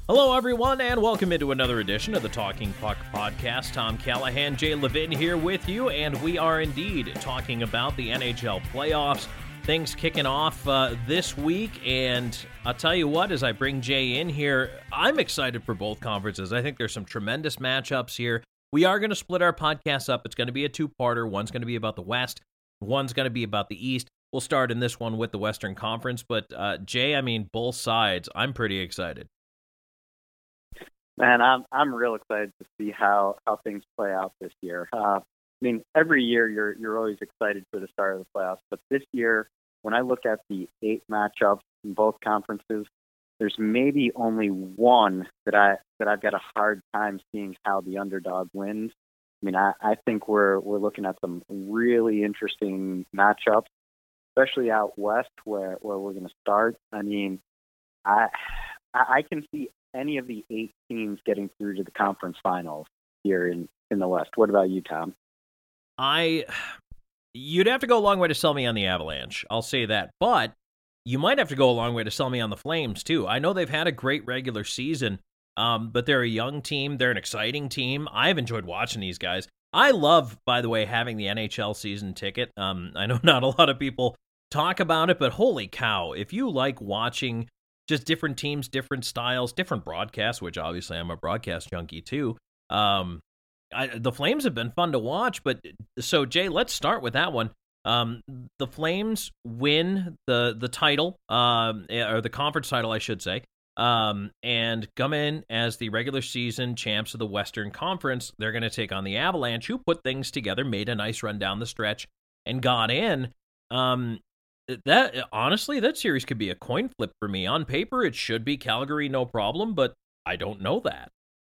Hello, everyone, and welcome into another edition of the Talking Puck Podcast. Tom Callahan, Jay Levin here with you, and we are indeed talking about the NHL playoffs. Things kicking off this week, and I'll tell you what, as I bring Jay in here, I'm excited for both conferences. I think there's some tremendous matchups here. We are going to split our podcast up. It's going to be a two-parter. One's going to be about the West. One's going to be about the East. We'll start in this one with the Western Conference, but Jay, I mean, both sides, I'm pretty excited. Man, I'm real excited to see how things play out this year. I mean, every year you're always excited for the start of the playoffs, but this year, when I look at the 8 matchups in both conferences, there's maybe only one that I've got a hard time seeing how the underdog wins. I mean, I think we're looking at some really interesting matchups, especially out west where we're going to start. I mean, I can see any of the 8 teams getting through to the conference finals here in the West. What about you, Tom? You'd have to go a long way to sell me on the Avalanche, I'll say that. But you might have to go a long way to sell me on the Flames, too. I know they've had a great regular season, but they're a young team. They're an exciting team. I've enjoyed watching these guys. I love, by the way, having the NHL season ticket. I know not a lot of people talk about it, but holy cow, if you like watching just different teams, different styles, different broadcasts, which obviously I'm a broadcast junkie too. The Flames have been fun to watch, but so Jay, let's start with that one. The Flames win the title, or the conference title, I should say, and come in as the regular season champs of the Western Conference. They're going to take on the Avalanche, who put things together, made a nice run down the stretch, and got in. Honestly, that series could be a coin flip for me. On paper, it should be Calgary, no problem, but I don't know that.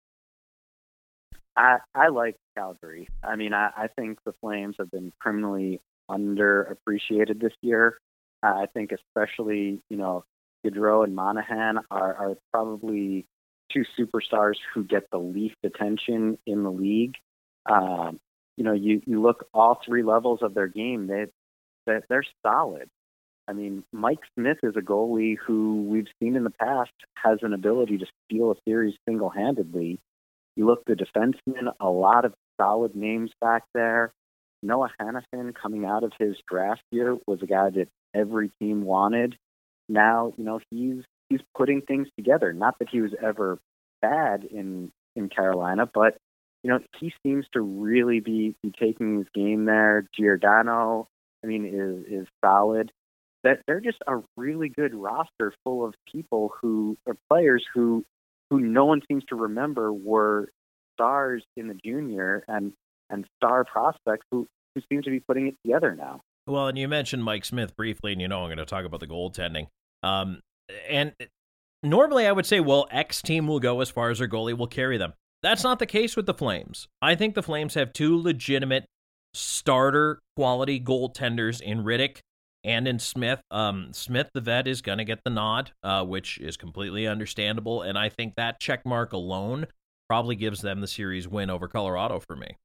I like Calgary. I mean, I think the Flames have been criminally underappreciated this year. I think especially, Gaudreau and Monahan are probably 2 superstars who get the least attention in the league. You look all 3 levels of their game, they're solid. I mean, Mike Smith is a goalie who we've seen in the past has an ability to steal a series single-handedly. You look the defensemen, a lot of solid names back there. Noah Hanifin, coming out of his draft year, was a guy that every team wanted. Now, he's putting things together. Not that he was ever bad in Carolina, but he seems to really be taking his game there. Giordano, is solid. That they're just a really good roster full of people who are players who no one seems to remember were stars in the junior and star prospects who seem to be putting it together now. Well, and you mentioned Mike Smith briefly, and I'm going to talk about the goaltending. And normally I would say, well, X team will go as far as their goalie will carry them. That's not the case with the Flames. I think the Flames have 2 legitimate starter quality goaltenders in Riddick and in Smith. Smith, the vet, is going to get the nod, which is completely understandable, and I think that check mark alone probably gives them the series win over Colorado for me.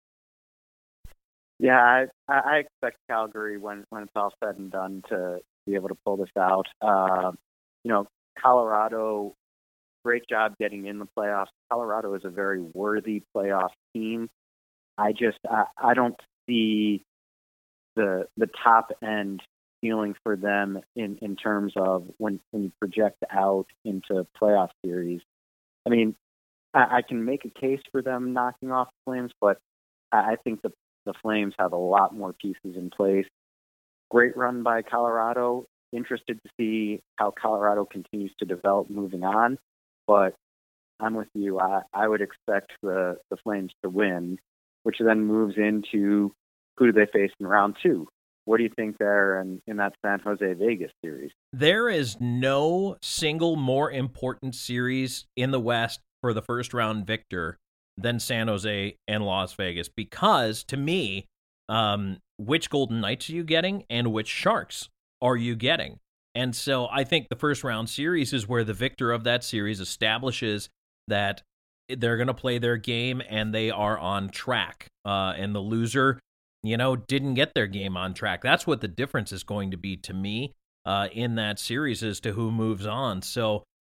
Yeah, I expect Calgary, when it's all said and done, to be able to pull this out. Colorado, great job getting in the playoffs. Colorado is a very worthy playoff team. I don't see the top end feeling for them in terms of when you project out into playoff series. I mean, I can make a case for them knocking off the Flames, but I think the Flames have a lot more pieces in place. Great run by Colorado. Interested to see how Colorado continues to develop moving on, but I'm with you. I would expect the Flames to win, which then moves into who do they face in round 2? What do you think there in that San Jose-Vegas series? There is no single more important series in the West for the first round victor than San Jose and Las Vegas, because to me, which Golden Knights are you getting and which Sharks are you getting? And so I think the first round series is where the victor of that series establishes that they're going to play their game and they are on track. And the loser, didn't get their game on track. That's what the difference is going to be to me in that series as to who moves on. So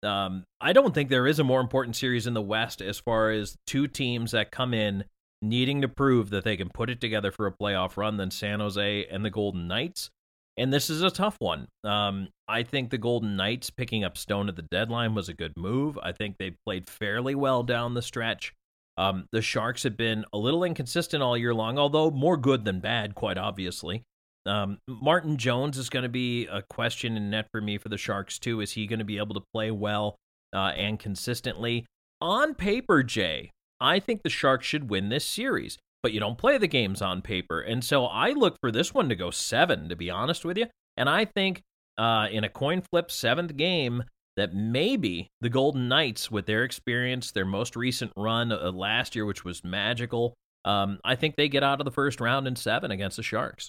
I don't think there is a more important series in the West as far as two teams that come in needing to prove that they can put it together for a playoff run than San Jose and the Golden Knights. And this is a tough one. I think the Golden Knights picking up Stone at the deadline was a good move. I think they played fairly well down the stretch. The Sharks have been a little inconsistent all year long, although more good than bad, quite obviously. Martin Jones is going to be a question in net for me for the Sharks, too. Is he going to be able to play well and consistently? On paper, Jay, I think the Sharks should win this series, but you don't play the games on paper. And so I look for this one to go 7, to be honest with you. And I think in a coin flip 7th game that maybe the Golden Knights, with their experience, their most recent run last year, which was magical, I think they get out of the first round in 7 against the Sharks.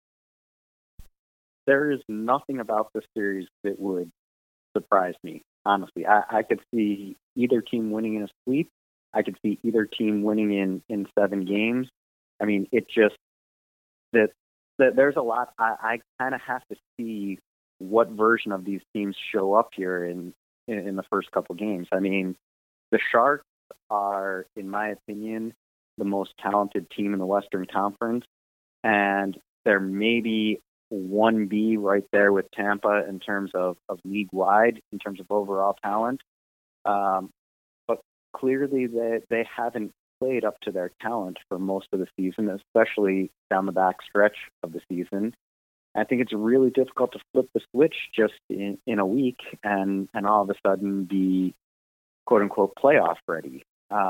There is nothing about this series that would surprise me, honestly. I could see either team winning in a sweep. I could see either team winning in 7 games. I mean, it just that there's a lot. I kind of have to see what version of these teams show up here in the first couple games. I mean, the Sharks are, in my opinion, the most talented team in the Western Conference, and they're maybe 1B right there with Tampa in terms of league-wide, in terms of overall talent. But clearly they haven't played up to their talent for most of the season, especially down the back stretch of the season. I think it's really difficult to flip the switch just in a week and all of a sudden be quote-unquote playoff ready.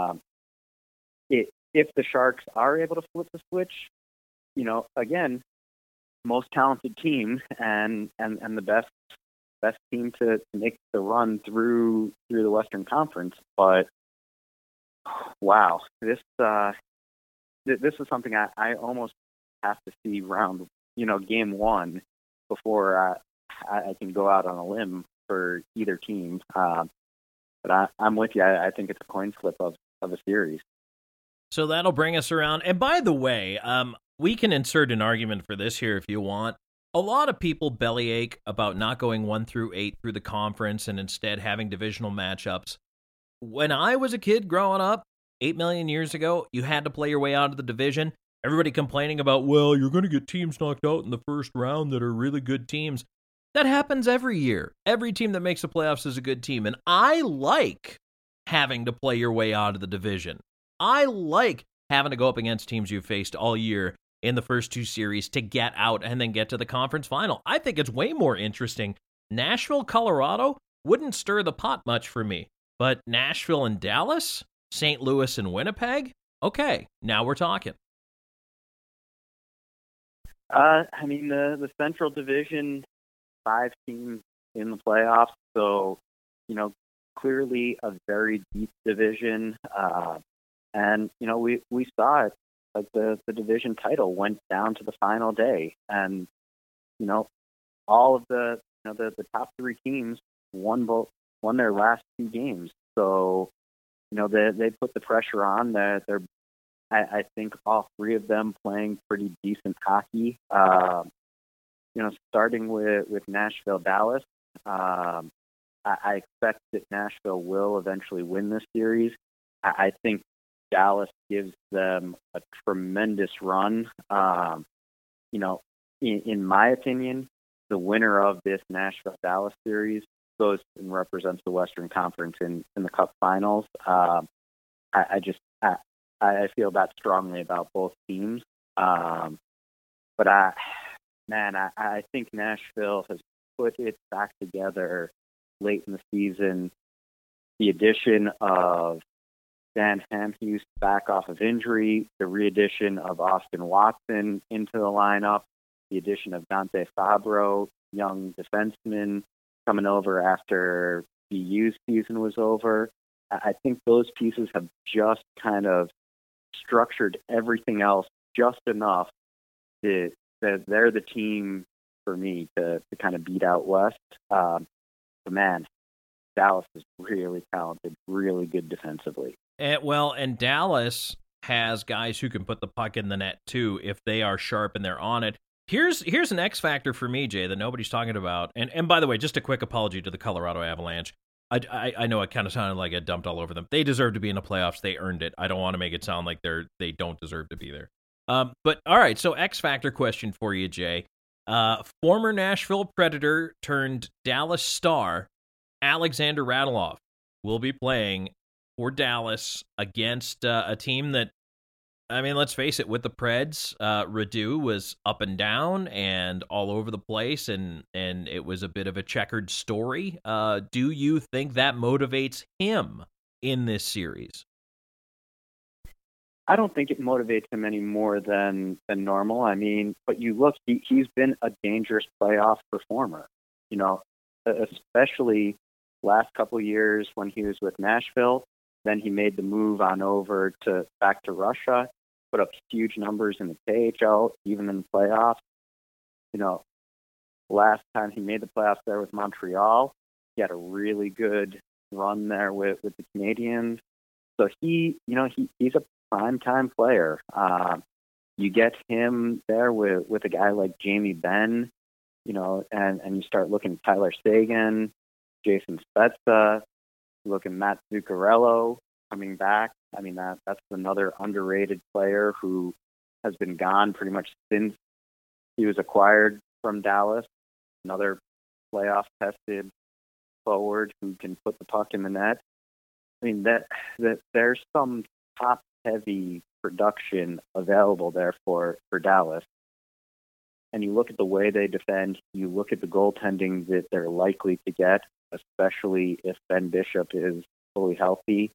If the Sharks are able to flip the switch, again, most talented team and the best team to make the run through the Western Conference. But wow, this is something I almost have to see game 1 before I can go out on a limb for either team. But I'm with you. I think it's a coin flip of a series. So that'll bring us around. And by the way, we can insert an argument for this here if you want. A lot of people bellyache about not going 1 through 8 through the conference and instead having divisional matchups. When I was a kid growing up, 8 million years ago, you had to play your way out of the division. Everybody complaining about, well, you're going to get teams knocked out in the first round that are really good teams. That happens every year. Every team that makes the playoffs is a good team. And I like having to play your way out of the division. I like having to go up against teams you've faced all year in the first 2 series to get out and then get to the conference final. I think it's way more interesting. Nashville, Colorado wouldn't stir the pot much for me. But Nashville and Dallas, St. Louis and Winnipeg, okay, now we're talking. I mean, the Central Division, 5 teams in the playoffs, so, clearly a very deep division. And, we saw it, like the division title went down to the final day. And, all of the top 3 teams won their last 2 games. So, they put the pressure on. I think all 3 of them playing pretty decent hockey. Starting with Nashville, Dallas, I expect that Nashville will eventually win this series. I think Dallas gives them a tremendous run. In my opinion, the winner of this Nashville-Dallas series goes and represents the Western Conference in the Cup Finals. I feel that strongly about both teams. But I think Nashville has put it back together late in the season. The addition of Dan Hamhuis back off of injury, the re-addition of Austin Watson into the lineup, the addition of Dante Fabro, young defenseman, coming over after BU's season was over. I think those pieces have just kind of structured everything else just enough that they're the team for me to kind of beat out West. But man, Dallas is really talented, really good defensively. And Dallas has guys who can put the puck in the net too if they are sharp and they're on it. Here's an X factor for me, Jay, that nobody's talking about. And by the way, just a quick apology to the Colorado Avalanche. I know it kind of sounded like I dumped all over them. They deserve to be in the playoffs. They earned it. I don't want to make it sound like they don't deserve to be there. But all right, so X Factor question for you, Jay. Former Nashville Predator turned Dallas Star, Alexander Radulov, will be playing for Dallas against a team that, I mean, let's face it, with the Preds, Radu was up and down and all over the place, and it was a bit of a checkered story. Do you think that motivates him in this series? I don't think it motivates him any more than normal. I mean, but you look, he's been a dangerous playoff performer, you know, especially last couple of years when he was with Nashville. Then he made the move on over to back to Russia, put up huge numbers in the KHL, even in the playoffs. You know, last time he made the playoffs there with Montreal, he had a really good run there with the Canadiens. So he's a prime time player. You get him there with a guy like Jamie Benn, you know, and you start looking at Tyler Seguin, Jason Spezza, looking Matt Zuccarello coming back. I mean, that's another underrated player who has been gone pretty much since he was acquired from Dallas. Another playoff tested forward who can put the puck in the net. I mean, that there's some top heavy production available there for Dallas. And you look at the way they defend, you look at the goaltending that they're likely to get, especially if Ben Bishop is fully healthy.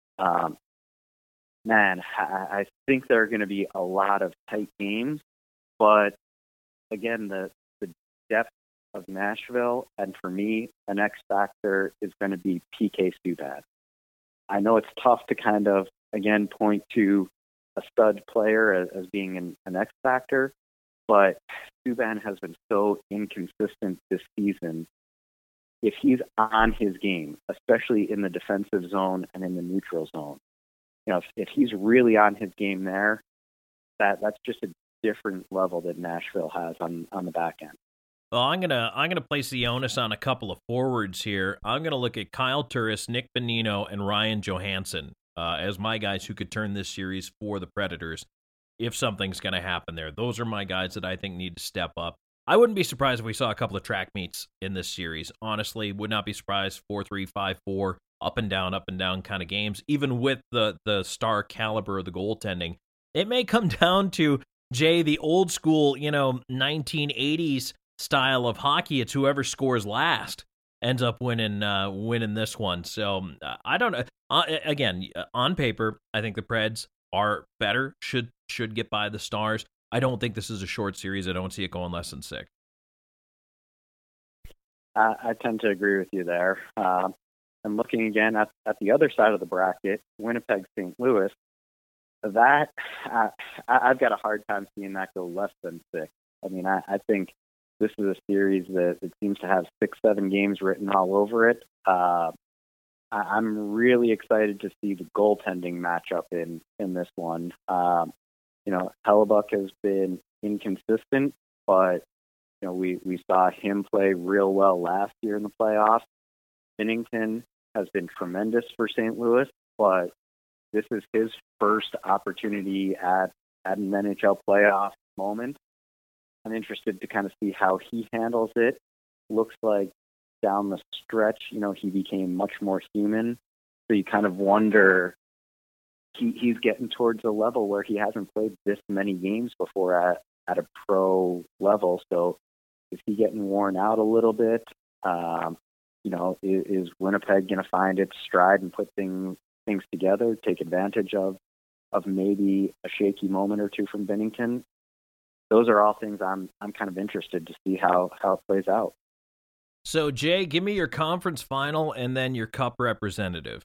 Man, I think there are going to be a lot of tight games, but again, the depth of Nashville, and for me, an X factor is going to be PK Subban. I know it's tough to kind of, again, point to a stud player as being an X factor, but Subban has been so inconsistent this season. If he's on his game, especially in the defensive zone and in the neutral zone, you know, if he's really on his game there, that's just a different level that Nashville has on the back end. Well, I'm gonna place the onus on a couple of forwards here. I'm gonna look at Kyle Turris, Nick Bonino, and Ryan Johansson as my guys who could turn this series for the Predators if something's gonna happen there. Those are my guys that I think need to step up. I wouldn't be surprised if we saw a couple of track meets in this series. Honestly, would not be surprised. 4-3, 5-4, up and down kind of games. Even with the star caliber of the goaltending, it may come down to, Jay, the old school, 1980s style of hockey. It's whoever scores last ends up winning this one. So I don't know. Again, on paper, I think the Preds are better. Should get by the Stars. I don't think this is a short series. I don't see it going less than 6. I tend to agree with you there. And looking again at the other side of the bracket, Winnipeg, St. Louis, that I've got a hard time seeing that go less than 6. I mean, I think this is a series that seems to have 6-7 games written all over it. I'm really excited to see the goaltending matchup in this one. Hellebuyck has been inconsistent, but we saw him play real well last year in the playoffs. Binnington has been tremendous for St. Louis, but this is his first opportunity at an NHL playoff moment. I'm interested to kind of see how he handles it. Looks like down the stretch, he became much more human. So you kind of wonder, he's getting towards a level where he hasn't played this many games before at a pro level. So is he getting worn out a little bit? Is Winnipeg going to find its stride and put things together, take advantage of maybe a shaky moment or two from Binnington? Those are all things I'm kind of interested to see how it plays out. So, Jay, give me your conference final and then your cup representative.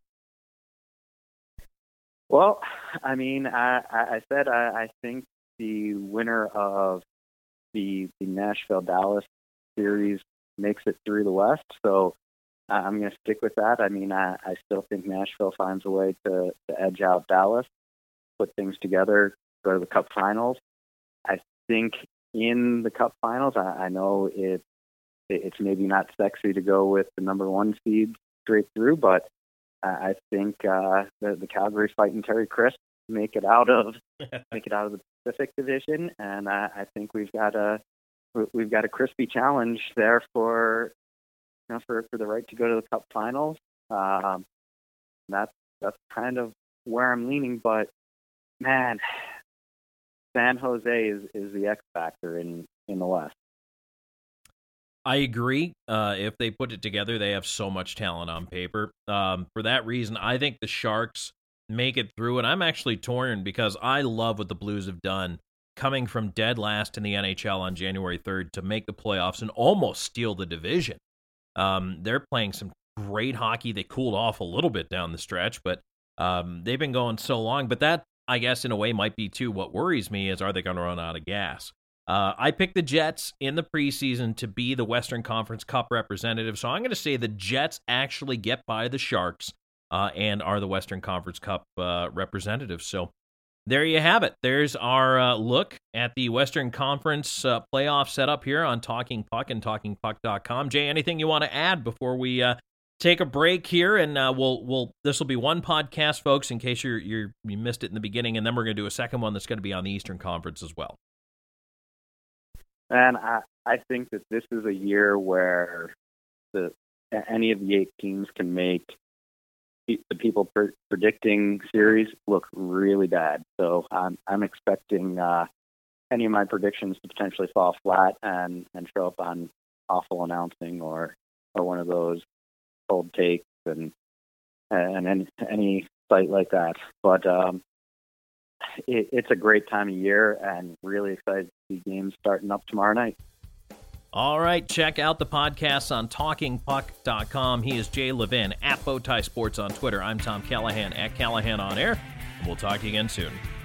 Well, I mean, I said I think the winner of the Nashville-Dallas series makes it through the West, so I'm going to stick with that. I mean, I still think Nashville finds a way to edge out Dallas, put things together, go to the Cup Finals. I think in the Cup Finals, I know it's maybe not sexy to go with the number 1 seed straight through, but I think the Calgary Fighting Terry Crisp make it out of the Pacific Division, and I think we've got a crispy challenge there for the right to go to the Cup Finals. That's kind of where I'm leaning, but man, San Jose is the X factor in the West. I agree. If they put it together, they have so much talent on paper. For that reason, I think the Sharks make it through, and I'm actually torn because I love what the Blues have done, coming from dead last in the NHL on January 3rd to make the playoffs and almost steal the division. They're playing some great hockey. They cooled off a little bit down the stretch, but they've been going so long. But that, I guess, in a way might be, too, what worries me is, are they going to run out of gas? I picked the Jets in the preseason to be the Western Conference Cup representative, so I'm going to say the Jets actually get by the Sharks and are the Western Conference Cup representatives. So there you have it. There's our look at the Western Conference playoff setup here on Talking Puck and TalkingPuck.com. Jay, anything you want to add before we take a break here? And this will be one podcast, folks, in case you missed it in the beginning, and then we're going to do a second one that's going to be on the Eastern Conference as well. And I think that this is a year where any of the 8 teams can make the people predicting series look really bad. So I'm expecting any of my predictions to potentially fall flat and show up on awful announcing or one of those cold takes and any site like that. But it's a great time of year and really excited to see games starting up tomorrow night. All right, check out the podcasts on TalkingPuck.com. He is Jay Levin at Bowtie Sports on Twitter. I'm Tom Callahan at Callahan On Air, and we'll talk to you again soon.